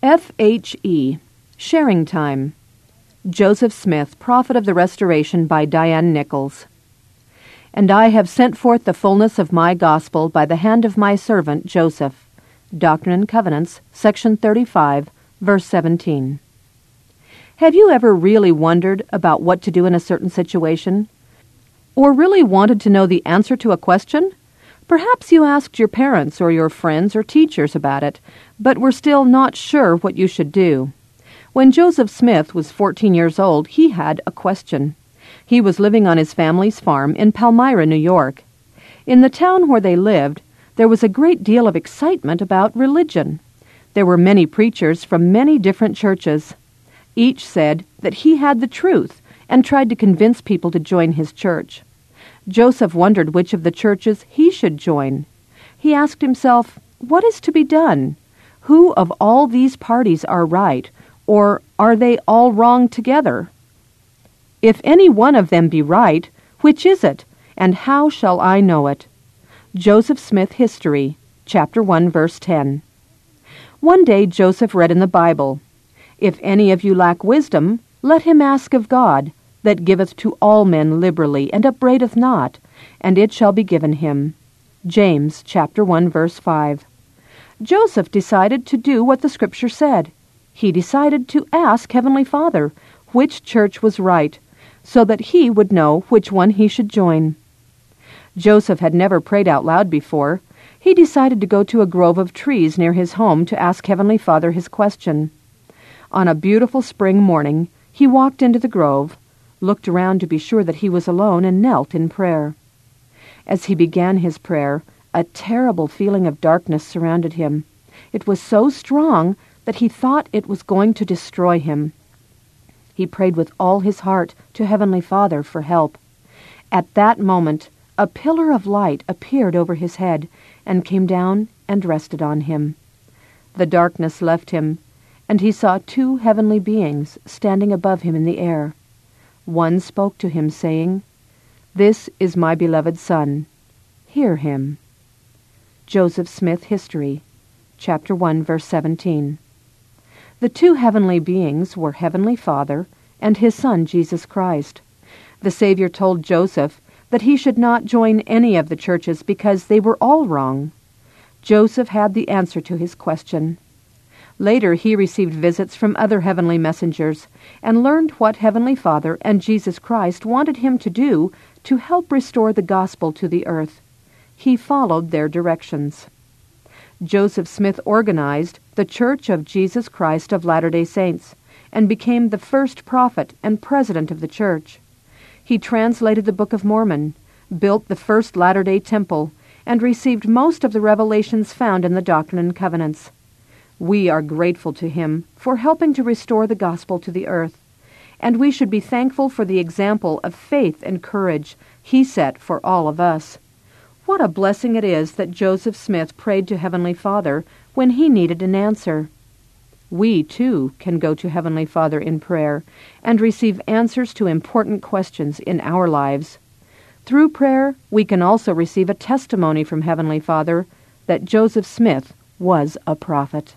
F.H.E. Sharing Time. Joseph Smith, Prophet of the Restoration, by Diane Nichols. And I have sent forth the fullness of my gospel by the hand of my servant Joseph. Doctrine and Covenants, section 35, verse 17. Have you ever really wondered about what to do in a certain situation? Or really wanted to know the answer to a question? Perhaps you asked your parents or your friends or teachers about it, but were still not sure what you should do. When Joseph Smith was 14 years old, he had a question. He was living on his family's farm in Palmyra, New York. In the town where they lived, there was a great deal of excitement about religion. There were many preachers from many different churches. Each said that he had the truth and tried to convince people to join his church. Joseph wondered which of the churches he should join. He asked himself, what is to be done? Who of all these parties are right, or are they all wrong together? If any one of them be right, which is it, and how shall I know it? Joseph Smith History, chapter 1, verse 10. One day Joseph read in the Bible, "If any of you lack wisdom, let him ask of God, that giveth to all men liberally, and upbraideth not, and it shall be given him." James chapter 1, verse 5. Joseph decided to do what the Scripture said. He decided to ask Heavenly Father which church was right, so that he would know which one he should join. Joseph had never prayed out loud before. He decided to go to a grove of trees near his home to ask Heavenly Father his question. On a beautiful spring morning, he walked into the grove, looked around to be sure that he was alone, and knelt in prayer. As he began his prayer, a terrible feeling of darkness surrounded him. It was so strong that he thought it was going to destroy him. He prayed with all his heart to Heavenly Father for help. At that moment, a pillar of light appeared over his head and came down and rested on him. The darkness left him, and he saw two heavenly beings standing above him in the air. One spoke to him, saying, "This is my beloved Son. Hear him." Joseph Smith History, chapter 1, verse 17. The two heavenly beings were Heavenly Father and His Son, Jesus Christ. The Savior told Joseph that he should not join any of the churches because they were all wrong. Joseph had the answer to his question. Later he received visits from other heavenly messengers and learned what Heavenly Father and Jesus Christ wanted him to do to help restore the gospel to the earth. He followed their directions. Joseph Smith organized the Church of Jesus Christ of Latter-day Saints and became the first prophet and president of the church. He translated the Book of Mormon, built the first Latter-day Temple, and received most of the revelations found in the Doctrine and Covenants. We are grateful to him for helping to restore the gospel to the earth, and we should be thankful for the example of faith and courage he set for all of us. What a blessing it is that Joseph Smith prayed to Heavenly Father when he needed an answer. We, too, can go to Heavenly Father in prayer and receive answers to important questions in our lives. Through prayer, we can also receive a testimony from Heavenly Father that Joseph Smith was a prophet.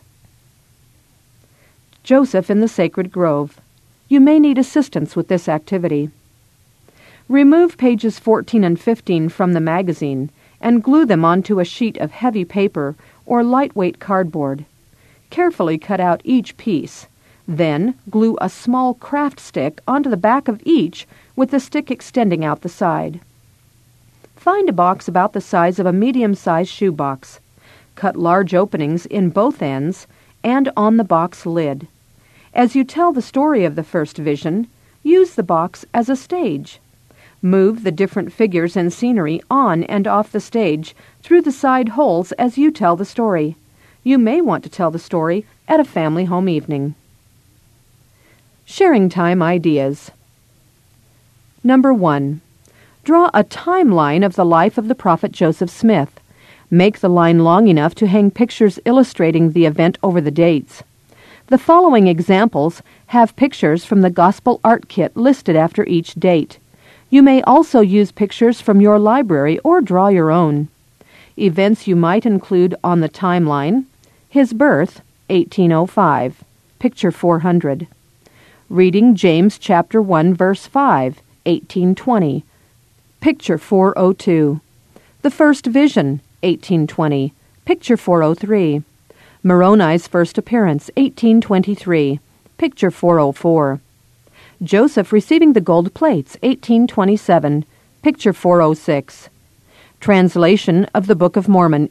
Joseph in the Sacred Grove. You may need assistance with this activity. Remove pages 14 and 15 from the magazine and glue them onto a sheet of heavy paper or lightweight cardboard. Carefully cut out each piece. Then glue a small craft stick onto the back of each with the stick extending out the side. Find a box about the size of a medium-sized shoebox. Cut large openings in both ends and on the box lid. As you tell the story of the first vision, use the box as a stage. Move the different figures and scenery on and off the stage through the side holes as you tell the story. You may want to tell the story at a family home evening. Sharing time ideas. Number 1. Draw a timeline of the life of the prophet Joseph Smith. Make the line long enough to hang pictures illustrating the event over the dates. The following examples have pictures from the Gospel Art Kit listed after each date. You may also use pictures from your library or draw your own. Events you might include on the timeline: his birth, 1805, picture 400. Reading James chapter 1, verse 5, 1820, picture 402. The First Vision, 1820, picture 403. Moroni's First Appearance, 1823, picture 404. Joseph receiving the gold plates, 1827, picture 406. Translation of the Book of Mormon,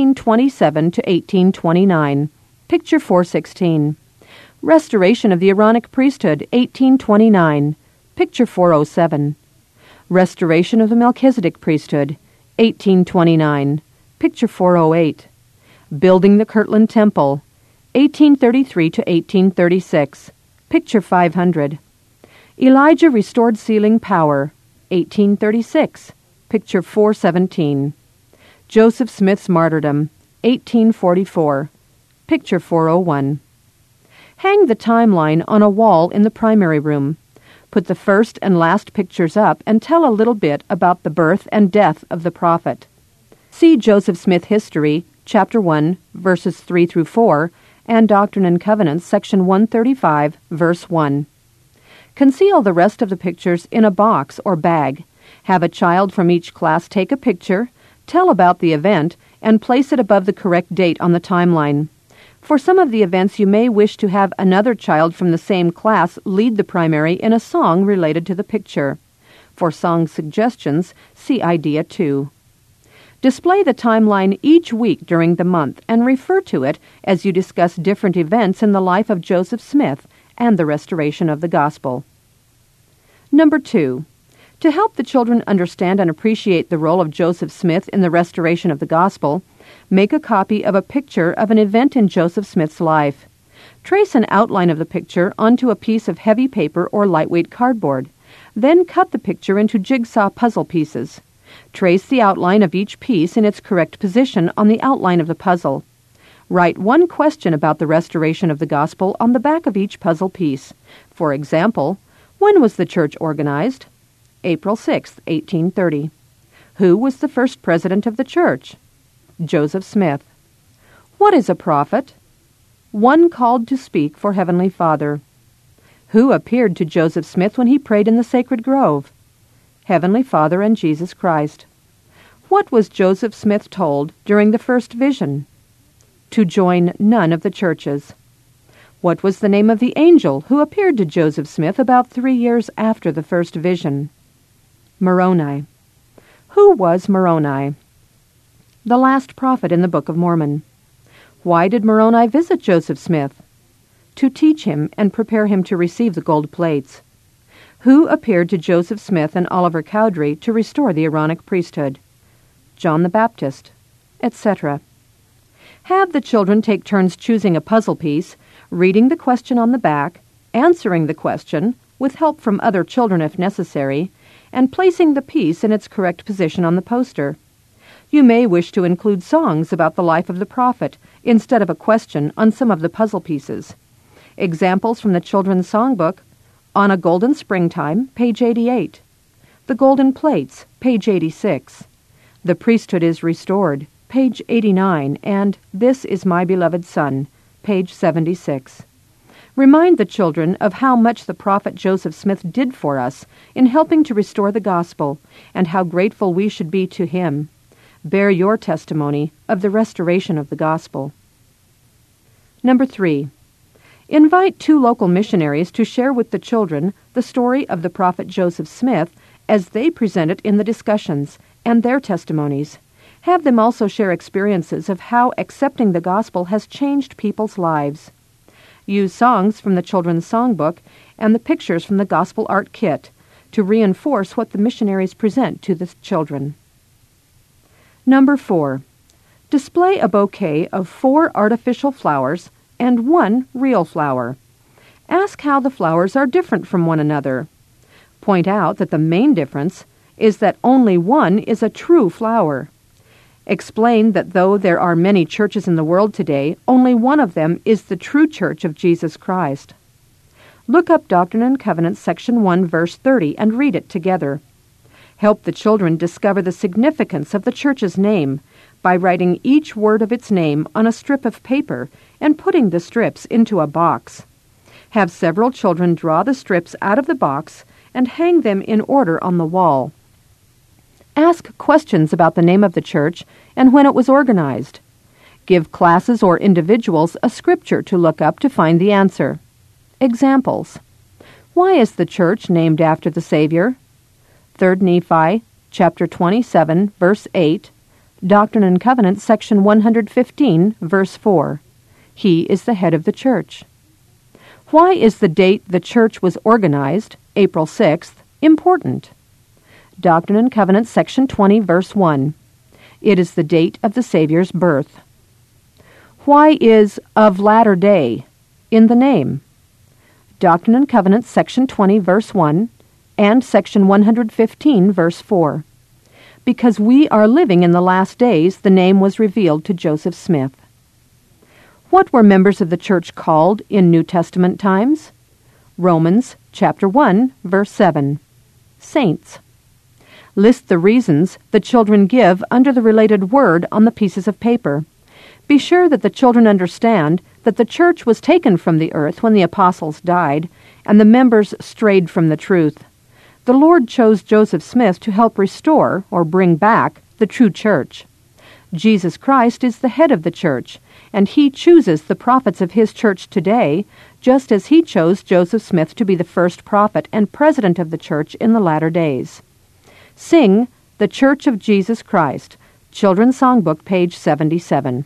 1827 to 1829, picture 416. Restoration of the Aaronic priesthood, 1829, picture 407. Restoration of the Melchizedek priesthood, 1829, picture 408. Building the Kirtland Temple, 1833 to 1836, picture 500. Elijah restored sealing power, 1836, picture 417. Joseph Smith's martyrdom, 1844, picture 401. Hang the timeline on a wall in the primary room. Put the first and last pictures up and tell a little bit about the birth and death of the prophet. See Joseph Smith History, Chapter 1, verses 3 through 4, and Doctrine and Covenants, Section 135, verse 1. Conceal the rest of the pictures in a box or bag. Have a child from each class take a picture, tell about the event, and place it above the correct date on the timeline. For some of the events, you may wish to have another child from the same class lead the primary in a song related to the picture. For song suggestions, see Idea 2. Display the timeline each week during the month and refer to it as you discuss different events in the life of Joseph Smith and the restoration of the gospel. Number 2. To help the children understand and appreciate the role of Joseph Smith in the restoration of the gospel, make a copy of a picture of an event in Joseph Smith's life. Trace an outline of the picture onto a piece of heavy paper or lightweight cardboard. Then cut the picture into jigsaw puzzle pieces. Trace the outline of each piece in its correct position on the outline of the puzzle. Write one question about the restoration of the gospel on the back of each puzzle piece. For example, when was the church organized? April 6, 1830. Who was the first president of the church? Joseph Smith. What is a prophet? One called to speak for Heavenly Father. Who appeared to Joseph Smith when he prayed in the sacred grove? Heavenly Father and Jesus Christ. What was Joseph Smith told during the first vision? To join none of the churches. What was the name of the angel who appeared to Joseph Smith about 3 years after the first vision? Moroni. Who was Moroni? The last prophet in the Book of Mormon. Why did Moroni visit Joseph Smith? To teach him and prepare him to receive the gold plates. Who appeared to Joseph Smith and Oliver Cowdery to restore the Aaronic priesthood? John the Baptist, etc. Have the children take turns choosing a puzzle piece, reading the question on the back, answering the question, with help from other children if necessary, and placing the piece in its correct position on the poster. You may wish to include songs about the life of the prophet instead of a question on some of the puzzle pieces. Examples from the Children's Songbook: On a Golden Springtime, page 88. The Golden Plates, page 86. The Priesthood is Restored, page 89, and This is My Beloved Son, page 76. Remind the children of how much the prophet Joseph Smith did for us in helping to restore the gospel, and how grateful we should be to him. Bear your testimony of the restoration of the gospel. Number 3. Invite 2 local missionaries to share with the children the story of the prophet Joseph Smith as they present it in the discussions and their testimonies. Have them also share experiences of how accepting the gospel has changed people's lives. Use songs from the Children's Songbook and the pictures from the Gospel Art Kit to reinforce what the missionaries present to the children. Number 4. Display a bouquet of 4 artificial flowers and 1 real flower. Ask how the flowers are different from one another. Point out that the main difference is that only one is a true flower. Explain that though there are many churches in the world today, only one of them is the true church of Jesus Christ. Look up Doctrine and Covenants, section 1, verse 30, and read it together. Help the children discover the significance of the church's name by writing each word of its name on a strip of paper and putting the strips into a box. Have several children draw the strips out of the box and hang them in order on the wall. Ask questions about the name of the church and when it was organized. Give classes or individuals a scripture to look up to find the answer. Examples. Why is the church named after the Savior? 3 Nephi, chapter 27, verse 8, Doctrine and Covenants, section 115, verse 4. He is the head of the church. Why is the date the church was organized, April 6th, important? Doctrine and Covenants, section 20, verse 1. It is the date of the Savior's birth. Why is of latter day in the name? Doctrine and Covenants, section 20, verse 1, and section 115, verse 4. Because we are living in the last days, the name was revealed to Joseph Smith. What were members of the church called in New Testament times? Romans, chapter 1, verse 7. Saints. List the reasons the children give under the related word on the pieces of paper. Be sure that the children understand that the church was taken from the earth when the apostles died, and the members strayed from the truth. The Lord chose Joseph Smith to help restore, or bring back, the true church. Jesus Christ is the head of the church, and He chooses the prophets of His church today, just as He chose Joseph Smith to be the first prophet and president of the church in the latter days. Sing The Church of Jesus Christ, Children's Songbook, page 77.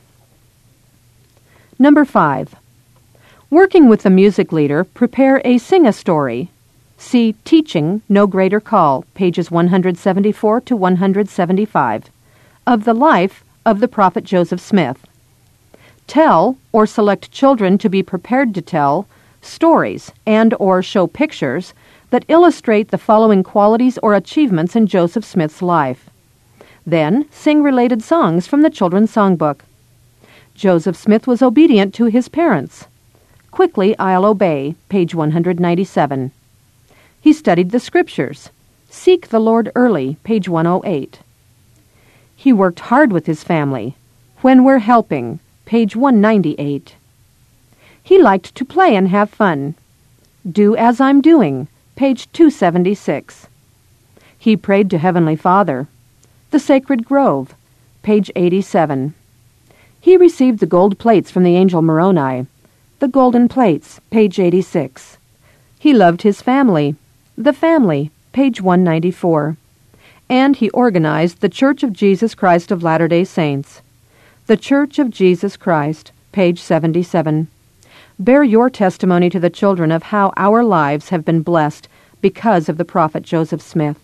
Number 5. Working with the music leader, prepare a sing-a-story. See Teaching, No Greater Call, pages 174 to 175, of the life of the prophet Joseph Smith. Tell, or select children to be prepared to tell, stories and or show pictures that illustrate the following qualities or achievements in Joseph Smith's life. Then sing related songs from the Children's Songbook. Joseph Smith was obedient to his parents. Quickly I'll Obey, page 197. He studied the Scriptures. Seek the Lord Early, page 108. He worked hard with his family. When We're Helping, page 198. He liked to play and have fun. Do As I'm Doing, page 276. He prayed to Heavenly Father. The Sacred Grove, page 87. He received the gold plates from the angel Moroni. The Golden Plates, page 86. He loved his family. The Family, page 194. And he organized the Church of Jesus Christ of Latter-day Saints. The Church of Jesus Christ, page 77. Bear your testimony to the children of how our lives have been blessed because of the prophet Joseph Smith.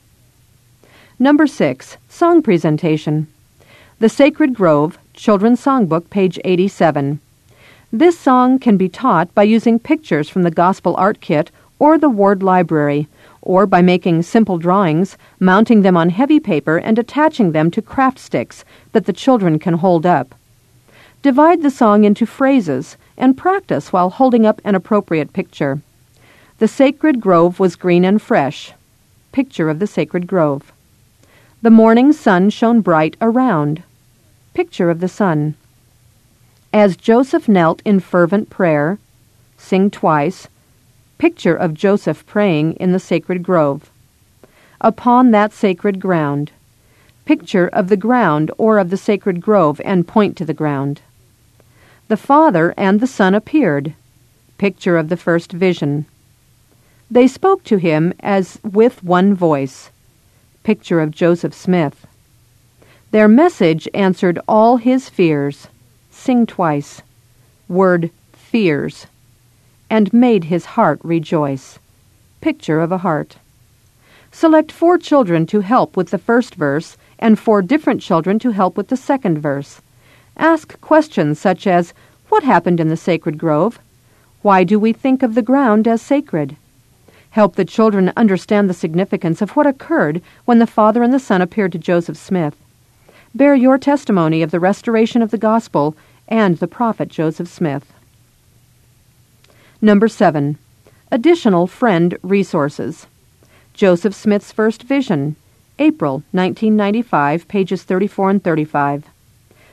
Number 6. Song Presentation. The Sacred Grove, Children's Songbook, page 87. This song can be taught by using pictures from the Gospel Art Kit or the Ward Library, or by making simple drawings, mounting them on heavy paper, and attaching them to craft sticks that the children can hold up. Divide the song into phrases and practice while holding up an appropriate picture. The Sacred Grove was green and fresh. Picture of the Sacred Grove. The morning sun shone bright around. Picture of the sun. As Joseph knelt in fervent prayer, sing twice, picture of Joseph praying in the sacred grove. Upon that sacred ground, picture of the ground or of the sacred grove and point to the ground. The Father and the Son appeared, picture of the first vision. They spoke to him as with one voice, picture of Joseph Smith. Their message answered all his fears, sing twice, word fears, and made his heart rejoice. Picture of a heart. Select 4 children to help with the first verse and 4 different children to help with the second verse. Ask questions such as, what happened in the sacred grove? Why do we think of the ground as sacred? Help the children understand the significance of what occurred when the Father and the Son appeared to Joseph Smith. Bear your testimony of the restoration of the gospel and the prophet Joseph Smith. Number 7. Additional friend resources. Joseph Smith's First Vision, April 1995, pages 34 and 35.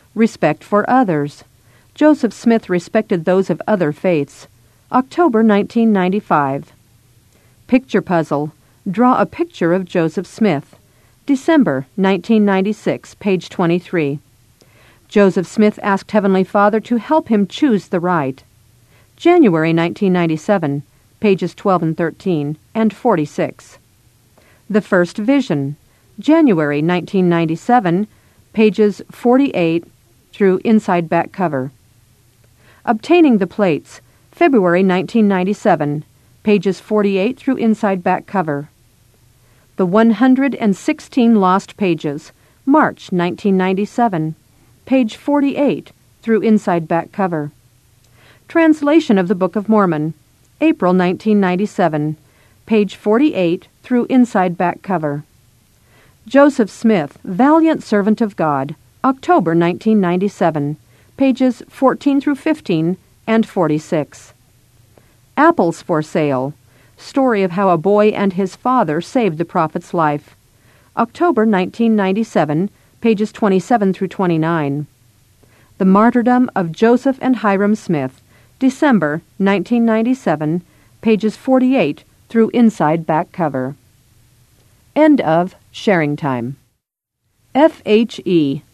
Respect for others. Joseph Smith respected those of other faiths. October 1995. Picture puzzle. Draw a picture of Joseph Smith. December 1996, page 23. Joseph Smith asked Heavenly Father to help him choose the right. January 1997, pages 12 and 13, and 46. The First Vision. January 1997, pages 48 through inside back cover. Obtaining the Plates. February 1997, pages 48 through inside back cover. The 116 Lost Pages. March 1997, page 48 through inside back cover. Translation of the Book of Mormon. April 1997, page 48 through inside back cover. Joseph Smith, Valiant Servant of God. October 1997, pages 14 through 15 and 46. Apples for Sale. Story of how a boy and his father saved the prophet's life. October 1997, pages 27 through 29. The Martyrdom of Joseph and Hyrum Smith. December 1997, pages 48 through inside back cover. End of Sharing Time. FHE